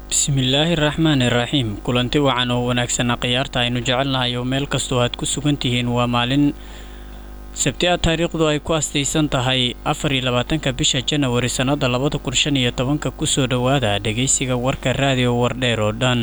Bismillahirrahmanirrahiim. Kulanti wacan oo wanaagsan qiyaarta aynu jecelnahay oo meel kastoo aad ku sugan tihiin waa maalin Sabti ah taariikhdu ay ku astaysan tahay 24-ka bisha January sanada 2015 ku soo dhawaada dhageysiga warka raadiyo Wardheer oo dhan.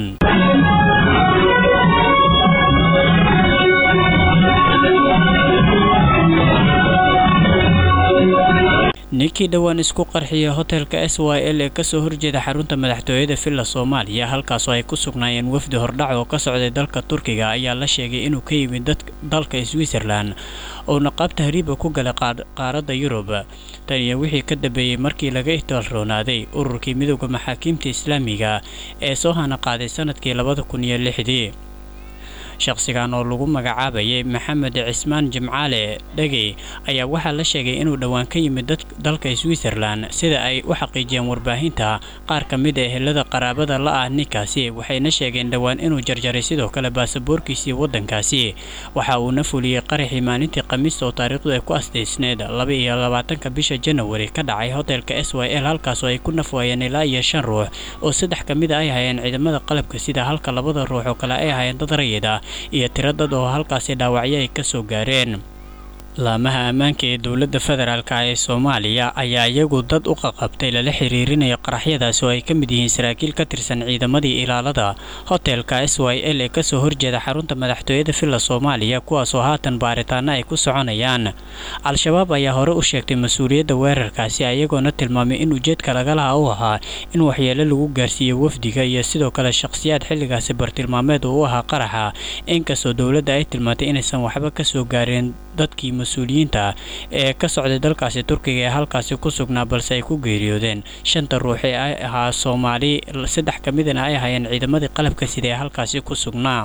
ninkii dhawaan isku qarxiyay hotelka SYL ee kasoo horjeeda xarunta madaxtooyada Villa Soomaaliya halkaas oo ay ku sugnaayeen wafdi hordhac oo ka socday dalka Turkiga ayaa la sheegay inuu ka yimid dalka Switzerland oo naqab tahriib ku galay qaaradda Yurub tan iyo wixii ka dambeeyay markii laga ihtiraaronaaday ururkii midowga maxaakiimta Islaamiga ee soo hana qaaday sanadkii 2006 shakhsigan oo lagu magacaabayay Maxamed Cismaan Jimcaale Dhagey ayaa waxa la sheegay inuu dhawaan ka yimid dalka Switzerland sida ay u xaqiijiyeen warbaahinta qaar ka mid ah ehelada qaraabada la ah ninkaasi waxayna sheegeen dhawaan inuu jarjaray sidoo kale baasaboorkiisii wadankaasi waxa uu fuliyay qaraxii maalintii Khamiista oo taariikhdu ay ku asteysneed 22-ka bisha January ka dhacay hotelka SYL halkaas oo ay ku nafwaayeen ilaa 5 ruux oo 3 ka mid ah ay hayeen ciidamada qalabka sida halka 2 ruux oo kale ay hayeen dad rayid ah iyo tiradad oo halkaas dhaawacyo ay ka soo gaareen laamaha ammaanka ee dawladda federaalka ee Soomaaliya ayaa iyagu dad u qabtay la xiriirinayo qaraxyadaas oo ay ka mid yihiin saraakiil ka tirsan ciidamadii ilaalada hotelka SYL ee ka soo horjeeda xarunta madaxtooyada Villa Soomaaliya kuwaas oo haatan baaritaano ay ku soconayaan al-shabaab ayaa hore u sheegtay mas'uuliyadda weerarkaasi ayagoona tilmaamay in ujeedka laga lahaa uu ahaa in waxyeelo lagu gaarsiiyo wafdiga iyo sidoo kale shakhsiyaad xilligaas bartilmaameed uu ahaa qaraxa inkastoo dawladda ay tilmaantay inaysan waxba ka soo gaareen dadkii mas'uuliyiinta ee ka socday dalkaasi Turkiga ee halkaasi ku sugnaa balse ay ku geeriyoodeen 5 ruux ee ahaa Soomaali 3 ka mid ah ay hayeen ciidamadii qalabka sida ee halkaasi ku sugnaa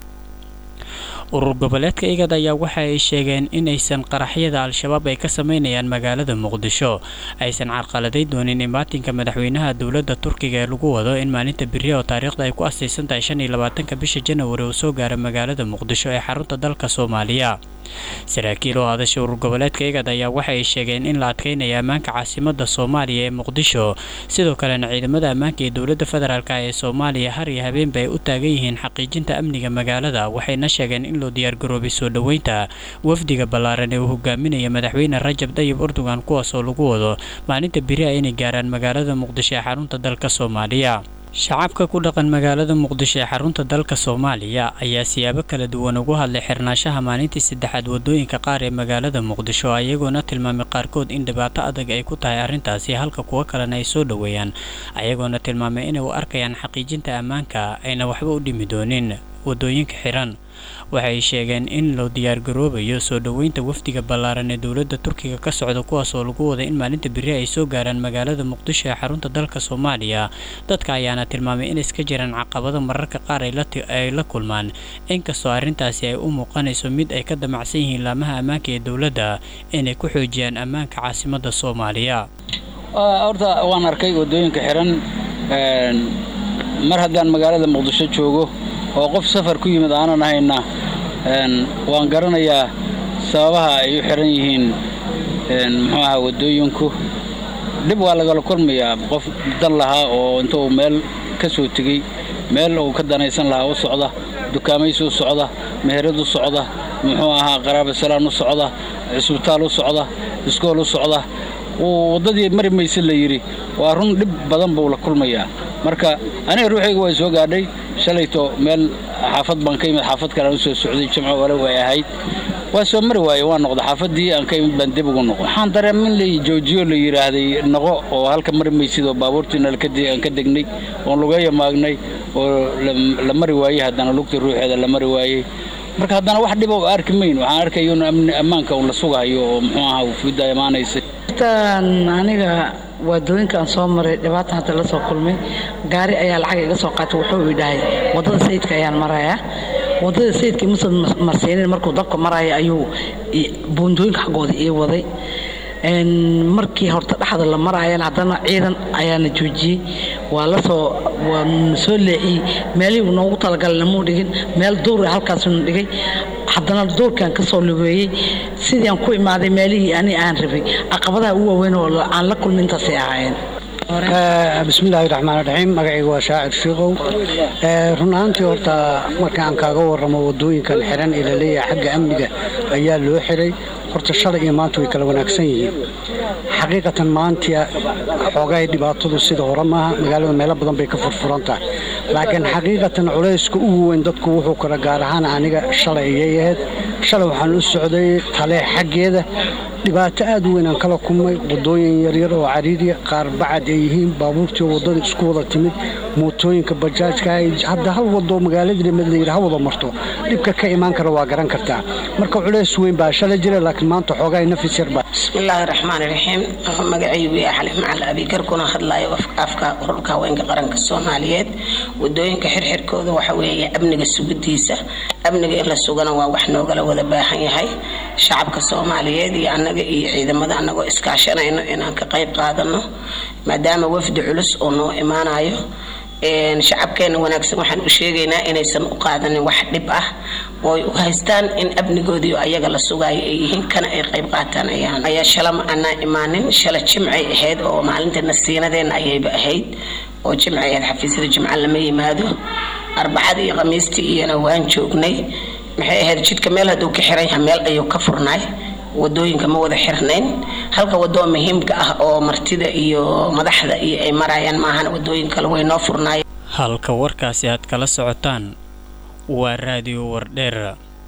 urur goboleedka IGAD ayaa waxa ay sheegeen in aysan qaraxyada al-shabaab ay ka sameynayaan magaalada Muqdisho aysan carqaladeyn doonin imaatinka madaxweynaha dawladda Turkiga ee lagu wado in maalinta biri oo taariikhda ay ku astaysan tahay 25-ka bisha January uu soo gaaray magaalada Muqdisho ee xarunta dalka Soomaaliya saraakiil oo hadashay urur goboleedka IGAD ayaa waxa ay sheegeen in la adkeynayo ammaanka caasimadda Soomaaliya ee Muqdisho sidoo kale ciidamada ammaanka ee dawladda federaalka ee Soomaaliya har iyo habeen bay u taagan yihiin xaqiijinta amniga magaalada waxayna sheegeen in loo diyaar garoobay soo dhaweynta wafdiga ballaaran ee uu hogaaminayo madaxweyne Rajab Tayyip Erdogan kuwaas oo lagu wado maalinta biri ay inay gaaraan magaalada Muqdisho ee xarunta dalka Soomaaliya shacabka ku dhaqan magaalada Muqdisho ee xarunta dalka Soomaaliya ayaa siyaabo kala duwan ugu hadlay xirnaanshaha maalintii saddexaad wadooyinka qaar ee magaalada Muqdisho ayagoona tilmaamay qaarkood in dhibaato adag ay ku tahay arrintaasi halka kuwa kalena ay soo dhaweeyaan ayagoona tilmaamay inay u arkayaan xaqiijinta ammaanka ayna waxba u dhimi doonin wadooyinka xiran waxay sheegeen in loo diyaar garoobayo soo dhaweynta wafdiga ballaaran ee dawladda Turkiga ka socda kuwaas oo lagu wada in maalinta biri ay soo gaaraan magaalada Muqdisho ee xarunta dalka Soomaaliya dadka ayaana tilmaamay in iska jiraan caqabado mararka qaar ay la kulmaan inkastoo arrintaasi ay u muuqanayso mid ay ka damacsan yihiin laamaha ammaanka ee dawladda inay ku xoojiyaan ammaanka caasimadda Soomaaliya horta waan arkay wadooyinka xiran mar haddaan magaalada Muqdisho joogo oo qof safar ku yimid aanan hayna waan garanayaa sababaha ay u xiran yihiin maxaa wadooyinku dib waa laga kulmayaa qof dan lahaa oo inta uu meel ka soo tagay meel uu ka danaysan lahaa u socda dukaamaysi u socda meherad u socda muxuu ahaa qaraabo salaan u socda isbitaal u socda iskool u socda wadadii mari maysa la yiri waa run dib badan buu la kulmayaa marka aniga ruuxiga way soo gaadhay shalayto meel xaafad baan ka yimid xaafad kale u soo socday jimco wala way ahayd waa soo mari waayay waan noqday xaafadii aan ka yimid baan dib ugu noqon waxaan dareemin la joojiyo la yiraahday noqo oo halka mari maysid oo baabuurtiina aan ka degnay oo lugeeyo maagnay oo la mari waayay haddana lugta ruuxeeda la mari waayay marka haddana wax dhib oo arki mayn waxaan arkay in ammaanka uu la sugayo oo muxuu ahaa uu fiida imaanaysa aniga wadooyinka aan soo maray dhibaato hadda la soo kulmay gaari ayaa lacag iga soo qaatay wuxuu idhahay wadada sayidka ayaan marayaa wadada sayidka musan marsiinin markuu dabka maraya ayuu buundooyinka xaqooda ii waday markii horta dhaxda la marayaan haddana ciidan ayaana joojiyey waa soo leexiyey meelihii noogu talagalay namuu dhigin meel duur halkaasuna dhigay haddana duurkaan ka soo lugeeyey sidii aan ku imaaday meelihii ani aan rabay caqabadaha ugu waaweyn oo aan la kulmin intaasay ahaayeen بسم الله الرحمن الرحيم magacaygu waa shaacir shiiqow runaantii horta markaan kaaga waramo wadooyinkan xiran ila leeyahay xagga amniga ayaa loo xiray horta shalay iyo maanta way kala wanaagsan yihiin xaqiiqatan maanta xoogay dhibaatadu sida hore maaha magaalada meelo badan bay ka furfurantahay laakiin xaqiiqatan culayska ugu weyn dadku wuxuu kala gaar ahaan aniga shalay ayayd shalay waxaan u socday tale xaggeeda dhibaato aad u weyn aan kala kulmay wadooyin yar yar oo cariiriya qaar bacad ay yihiin baabuurtii wadada isku wada timid mootooyinka bajaajka hadda hal wado magaalada Madlayr ha wada marto dhibka ka imaan kara waa garan kartaa marka culays weyn baa shalay jira laakiin maanta xoogay nafis yar baa bismillaahir rahmaanir rahiim magacaygu waa Xaliim Macal Abikar kuna hadlayo afka ururka haweenka qaranka Soomaaliyeed wadooyinka xirxirkooda waxa weeye amniga sugidiisa amniga in la sugana waa wax nooga wada baahan yahay shacabka Soomaaliyeed iyo anaga iyo ciidamada anagoo iskaashanayno inaan ka qayb qaadano maadaama wafdi culus oo noo imaanayo shacabkeena wanaagsan waxaan u sheegaynaa inaysan u qaadanin wax dhib ah oo u haystaan in abnigoodii ayaga la sugayo ay yihiin kana ay qayb qaataan ayaa shalama ana imaanin shala jimcay ahayd oo maalinta nasiinadeena ayayba ahayd oo jimcay xafiisyada jimca lama yimaado arbacada iyo khamiistii iyana waan joognay maxay ahayd jidka meel haduu ka xiran yahay meel ayuu ka furnay wadooyinka ma wada xirnayn halka wado muhiimka ah oo martida iyo madaxda iyo ay marayaan maahan wadooyinka way noo furnaay halka warkaasi aad kala socotaan waa raadiyo wardheer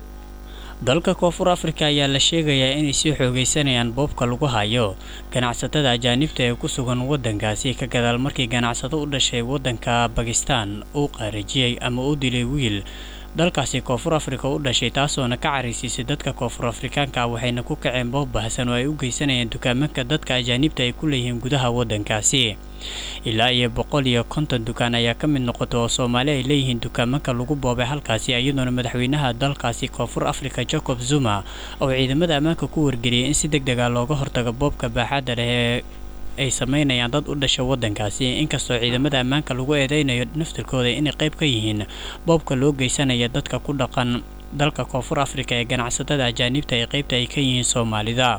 dalka Koonfur Afrika ayaa la sheegayaa inay sii xoogeysanayaan boobka lagu hayo ganacsatada ajaanibta ee ku sugan wadankaasi ka gadaal markii ganacsado u dhashay wadanka Pakistan uu qaarajiyay ama uu dilay wiil dalkaasi Koonfur Afrika u dhashay taasoo ka cariisay dadka Koonfur Afrikaanka waxayna ku kaceen boob baahsan oo ay u geysanayeen dukaamada dadka ajaanibta ay ku leeyihiin gudaha wadankaasi ilaa iyo 150 dukaan ayaa ka mid noqotay oo Soomaali ay leeyihiin dukaamada lagu boobay halkaasi iyadoo madaxweynaha dalkaasi Koonfur Afrika Jacob Zuma oo ciidamada ammaanka ku wargeliyay in si degdeg ah looga hortago boobka baaxadda leh ay sameynayaan dad u dhashay wadankaasi inkastoo ciidamada ammaanka lagu eedeynayo naftirkooda inay qayb ka yihiin boobka loo geysanayo dadka ku dhaqan dalka Koonfur Afrika ee ganacsatada ajaanibta ay qaybta ay ka yihiin Soomaalida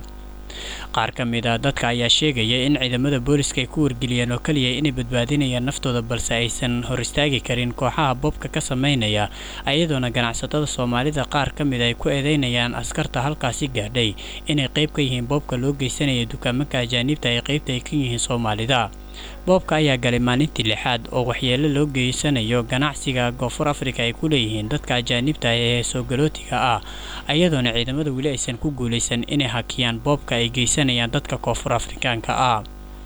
qaar ka mid ah dadka ayaa sheegaya in ciidamada booliska ay ku wargeliyeen oo kaliya inay badbaadinayaan naftooda balse aysan hor istaagi karin kooxaha boobka ka sameynaya ayadoona ganacsatada Soomaalida qaar ka mid ay ku eedeynayaan askarta halkaasi gaadhay inay qayb ka yihiin boobka loo geysanayo dukaamada ajaanibta ay qaybta ay ka yihiin Soomaalida boobka ayaa galay maalintii lixaad oo waxyeello loo geysanayo ganacsiga Koonfur Afrika ay ku leeyihiin dadka ajaanibta ee soo galootiga ah ayadoona ciidamada wali aysan ku guuleysan inay hakiyaan boobka ay geysanayaan dadka Koonfur Afrikaanka ah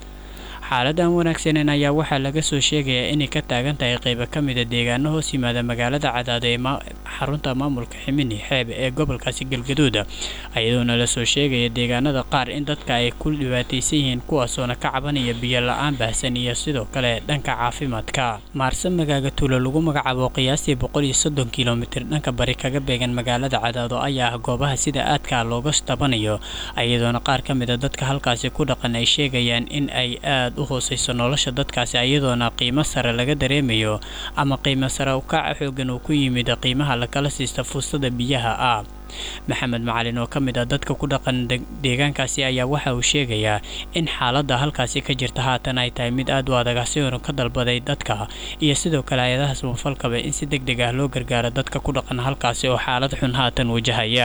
xaaladan wanaagsan ayaa waxa laga soo sheegayaa inay ka taagan tahay qayb ka mid ah deegaano hoos yimaada magaalada Cadaad ee xarunta maamulka Ximini Xeeb ee gobolkaasi Galgaduud ayadoona la soo sheegaya deegaanada qaar in dadka ay ku dhibaataysan yihiin kuwaas oo ka cabanaya biyo la'aan baahsan iyo sidoo kale dhanka caafimaadka Maarsan magaalada Tuulo lagu magacaabo qiyaastii 130 kiiloomitir dhanka bari kaga beegan magaalada Cadaad ayaa goobaha sida aadka looga stabanayo ayadoona qaar ka mid ah dadka halkaasi ku dhaqan ay sheegayaan in ay aad u hooseyso nolosha dadkaasi ayadoona qiimo sare laga dareemayo ama qiimo sare u kaca xoogan oo ku yimid qiimaha la kala siista fuustada biyaha ah Maxamed Macalin oo kamid ah dadka ku dhaqan deegaankaasi ayaa waxa uu sheegayaa in xaaladda halkaasi ka jirta haatan ay tahay mid aad u adag oo ka dalbaday dadka iyo sidoo kale hay'adaha samafalka in si degdeg ah loo gargaaro dadka ku dhaqan halkaasi oo xaalad xun haatan wajahaya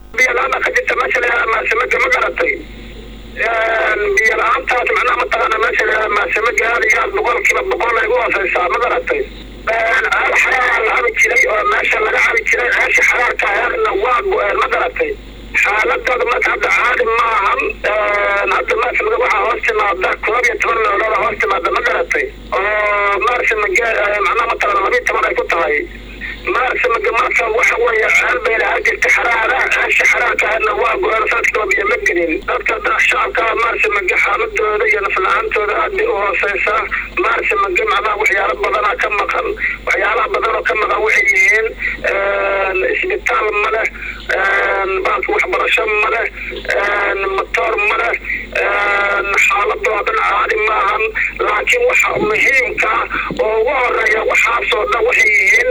biyalaantaas macnaha mataqaana meesha ma samagaal iyo boqolkiiba boqol ay u hooseysaa ma garatay xaraar la cabi jiray oo meesha laga cabi jiray ceesha xaraarka ahaana waa go-een ma garatay xaaladooda marka hadda caadi maahan hadda meesha waxaa hoos timaada 12 meelood hoos timaada ma garatay oo meesha macnaha mataqaana 12 ay ku tahay مارس مجمعة وحوي عالبين هاجت حرارة عاش حرارة أنه واقع رفضت وبيا مجنين أكتر الشعب كان مارس مجحامد دوريا نفلان تورادي وصيصة مارس مجمعة وحيا رب بدنا كم مقل وحيا رب بدنا كم مقل وحيين إسبيتال مله بعض وحبر شم مله مطار مله حالة ضوابن عادي معهم لكن وحا مهم كا ووريا وحاصل وحيين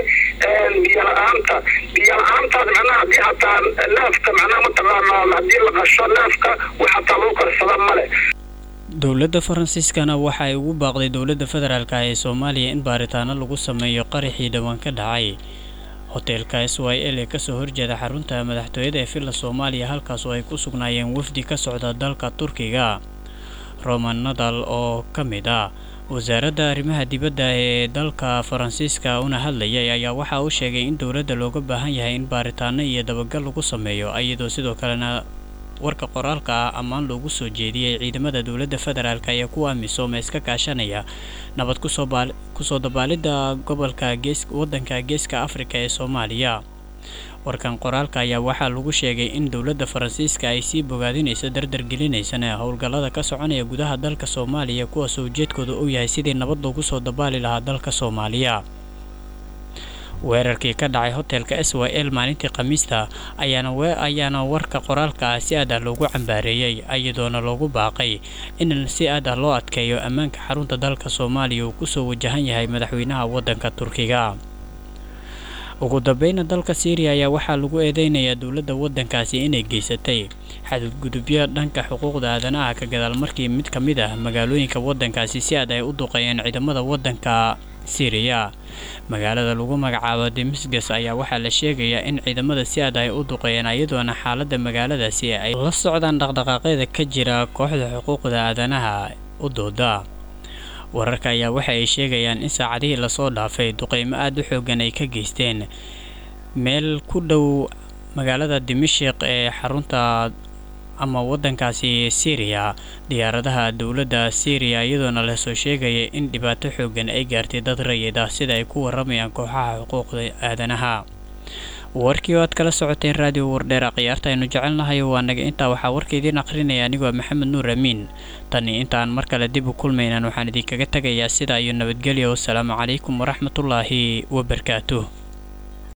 بيالعامتا معناها دي حتى نافكا معناها متغانا هدي لغشو نافكا وحتى لوكا السلام مالي dowladda Faransiiskana waxa ay ugu baaqday dowladda federaalka ee Soomaaliya in baaritaano lagu sameeyo qaraxii dhawaan ka dhacay hoteelka SYL ee kasoo horjeeda xarunta madaxtooyada ee Villa Soomaaliya halkaas oo ay ku sugnaayeen wafdi ka socda dalka Turkiga. Roman Nadal oo ka mid ah wasaaradda arrimaha dibadda ee dalka Faransiiska una hadlayay ayaa waxa uu sheegay in dowladda looga baahan yahay in baaritaano iyo dabagal lagu sameeyo iyadoo sidoo kalena warka qoraalka ah ammaan loogu soo jeediyay ciidamada dowladda federaalka ee kuwa amisom iska kaashanaya nabad ku soo dabaalida gobolka wadanka geeska Afrika ee Soomaaliya. warkan qoraalka ayaa waxaa lagu sheegay in dowladda Faransiiska ay sii bogaadinayso dardargelinaysan howlgallada ka soconaya gudaha dalka Soomaaliya kuwaas oo ujeedkoodu uu yahay sidii nabad loogu soo dabaali lahaa dalka Soomaaliya. weerarkii ka dhacay hoteelka SYL maalintii Khamiista ayaana warka qoraalka si aad ah loogu cambaareeyay iyadoona loogu baaqay in si aad ah loo adkeeyo ammaanka xarunta dalka Soomaaliya uu ku soo wajahan yahay madaxweynaha wadanka Turkiga. ugu dambeyn dalka Syria ayaa waxaa lagu eedeynayaa dowladda wadankaasi inay geysatay xadgudubyo dhanka xuquuqda aadanaha ka gadaal markii mid ka mid ah magaalooyinka wadankaasi si aad ay u duqeeyeen ciidamada wadanka Syria. magaalada lagu magacaabo Damascus ayaa waxaa la sheegayaa in ciidamada si aad ay u duqeeyeen iyadoona xaaladda magaaladaasi ay la socdaan dhaqdhaqaaqyada ka jira kooxda xuquuqda aadanaha u dooda. wararka ayaa waxa ay sheegayaan in saacadihii la soo dhaafay duqeymo aad u xoogan ay ka geysteen meel ku dhow magaalada Dimashq ee xarunta ama wadankaasi Syria. diyaaradaha dowladda Syria iyadoona la soo sheegay in dhibaato xoogan ay gaartay dad rayid ah sida ay ku waramayaan kooxaha xuquuqda aadanaha. warkii aad kala socoteen radio Wardheer qiyaarta aynu jecelnahay waa naga inta waxa warkeedin aqrinaya anigoo Maxamed Nuur Amiin. tan intaan mar kale dib u kulmaynan waxaan idinkaga tagayaa sida iyo nabadgelyo. Assalaamu calaykum waraxmatullaahi wabarakaatuh.